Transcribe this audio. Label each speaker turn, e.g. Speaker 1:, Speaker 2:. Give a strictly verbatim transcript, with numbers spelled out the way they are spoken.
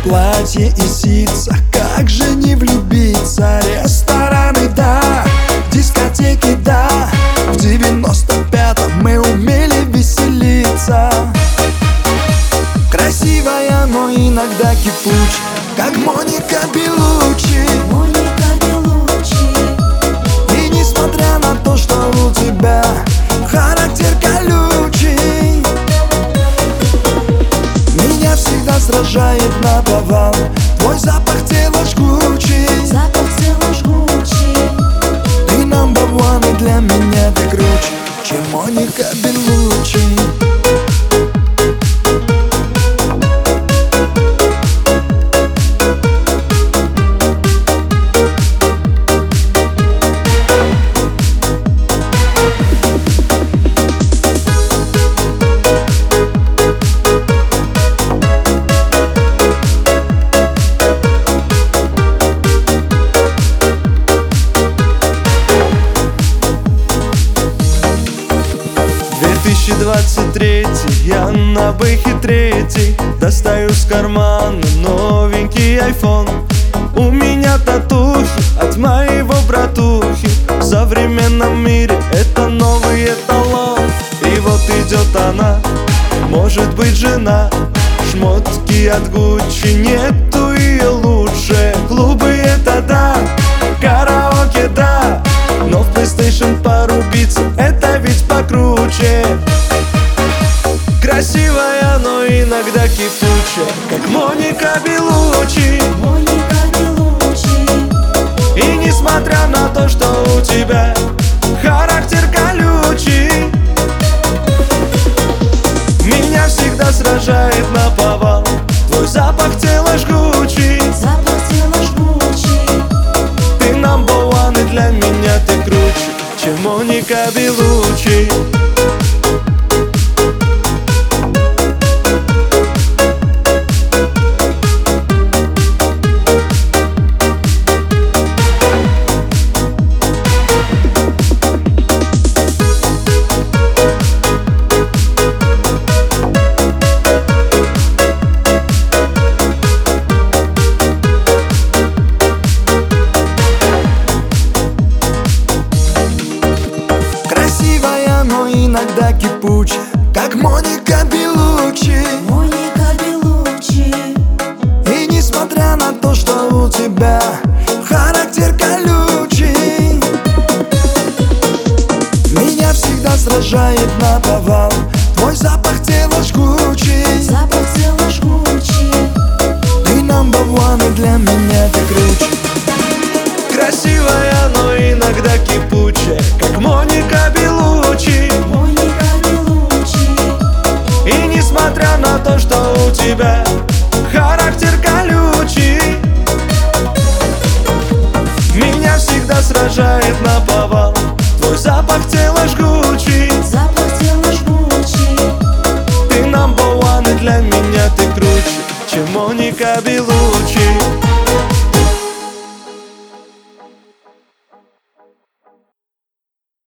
Speaker 1: платье и ситца, как же не влюбиться? Рестораны, да, дискотеки, да. В девяносто пятом мы умели веселиться. Красивая, но иногда кипучая, как Моника Беллуччи.
Speaker 2: Моника Беллуччи.
Speaker 1: И несмотря на то, что у тебя характер колючий, меня всегда сражает наповал твой запах тела жгучий.
Speaker 2: Запах тела жгучий.
Speaker 1: Ты number one, и для меня ты круче, чем Моника Беллуччи.
Speaker 3: две тысячи двадцать третий, я на бэхе третий. Достаю с кармана новенький айфон. У меня татухи от моего братухи. В современном мире это новый эталон. И вот идет она, может быть жена. Шмотки от Гуччи, нету ее лучше. Клубы это да, караоке да, но в PlayStation порубиться это ведь покруче. Красивая, но иногда кипучая, как Моника Беллуччи.
Speaker 2: Моника Беллуччи.
Speaker 3: И несмотря на то, что у тебя характер колючий, меня всегда сражает наповал твой запах тела жгучий.
Speaker 2: Запах тела жгучий.
Speaker 3: Ты number one, и для меня ты круче, чем Моника Беллуччи.
Speaker 1: Красивая, но иногда кипучая, как Моника Беллуччи.
Speaker 2: Моника Беллуччи.
Speaker 1: И несмотря на то, что у тебя характер колючий, меня всегда сражает наповал твой запах тела жгучий.
Speaker 2: Запах тела жгучий.
Speaker 1: Ты number one, и для меня ты круче.
Speaker 3: Красивая, но иногда кипучая, как Моника Беллуччи.
Speaker 2: Моника Беллуччи.
Speaker 3: И несмотря на то, что у тебя характер колючий, меня всегда сражает наповал твой запах тела жгучий.
Speaker 2: Запах тела жгучий.
Speaker 3: Ты number one, и для меня ты круче, чем Моника Беллуччи.